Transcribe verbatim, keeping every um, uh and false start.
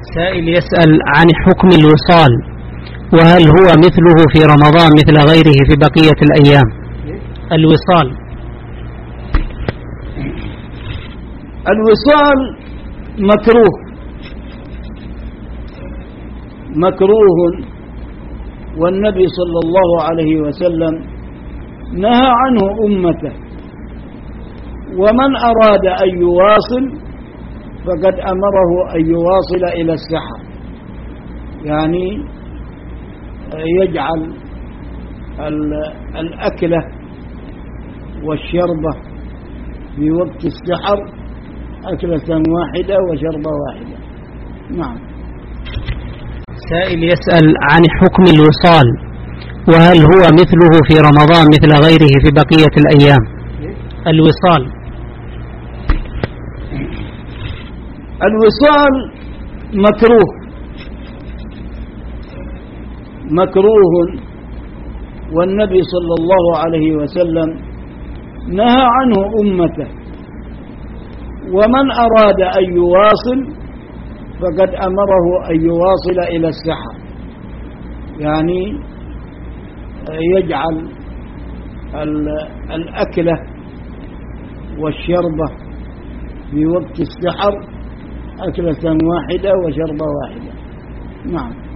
سائل يسأل عن حكم الوصال، وهل هو مثله في رمضان مثل غيره في بقية الأيام؟ الوصال الوصال مكروه مكروه والنبي صلى الله عليه وسلم نهى عنه أمته، ومن أراد أن يواصل فقد أمره أن يواصل إلى السحر، يعني يجعل الأكلة والشربة في وقت السحر أكلة واحدة وشربة واحدة. نعم. سائل يسأل عن حكم الوصال، وهل هو مثله في رمضان مثل غيره في بقية الأيام؟ الوصال الوصال مكروه مكروه والنبي صلى الله عليه وسلم نهى عنه أمته، ومن أراد أن يواصل فقد أمره أن يواصل إلى السحر، يعني يجعل الأكلة والشربة في وقت السحر أكلة واحدة وشربة واحدة. نعم.